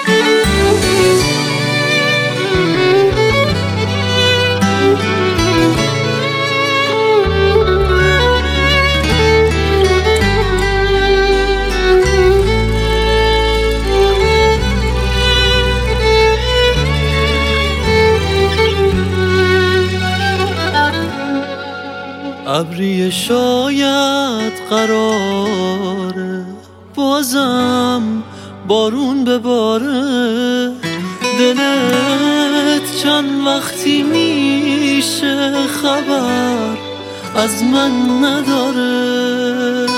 ابری شاید قراره بازم بارون بباره، دلت چند وقتی میشه خبر از من نداره.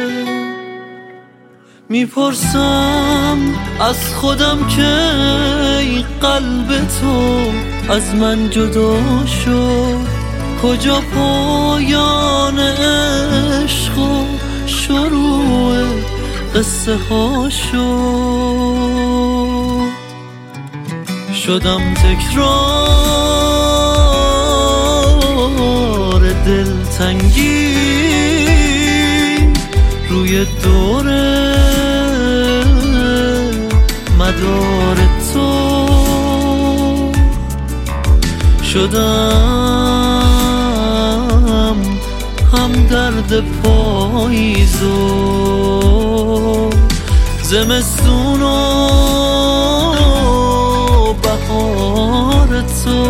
میپرسم از خودم که ای قلب تو از من جدا شد، کجا پایان عشق و شروع قصه ها شد. شدم تکرار دلتنگی روی دور مدار تو، شدم هم درد پاییز و زمستون و بهار تو.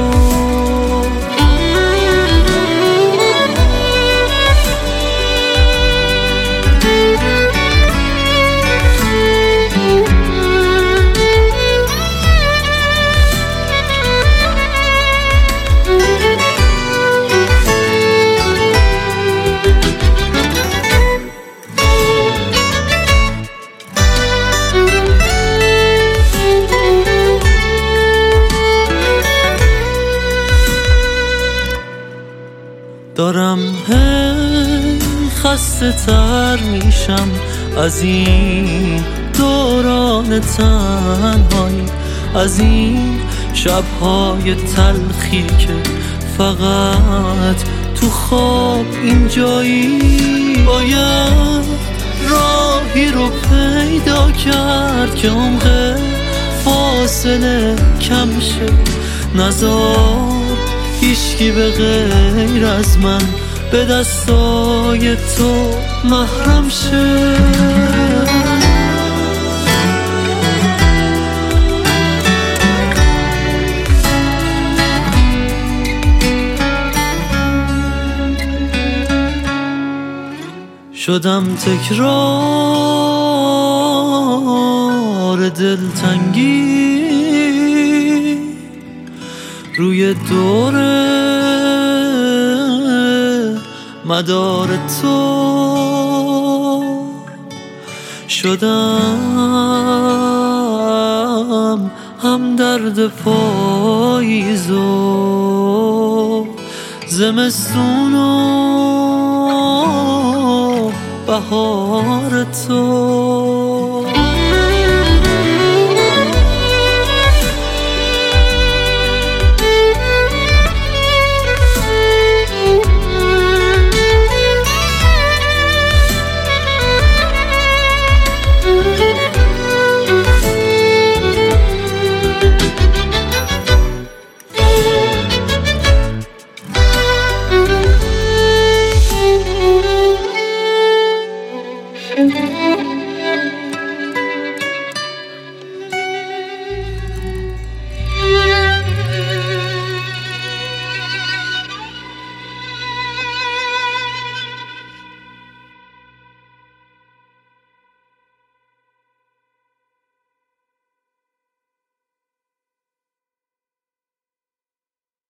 دارم خسته تر میشم از این دوران تنهایی، از این شبهای تلخی که فقط تو خواب اینجایی. باید راهی رو پیدا کرد که عمق فاصله کم شه، نذار هیچکی به غیر از من به دستای تو محرم شه. شدم تکرار دلتنگی روی دور مدار تو، شدم هم درد پاییز و زمستون و بهار تو.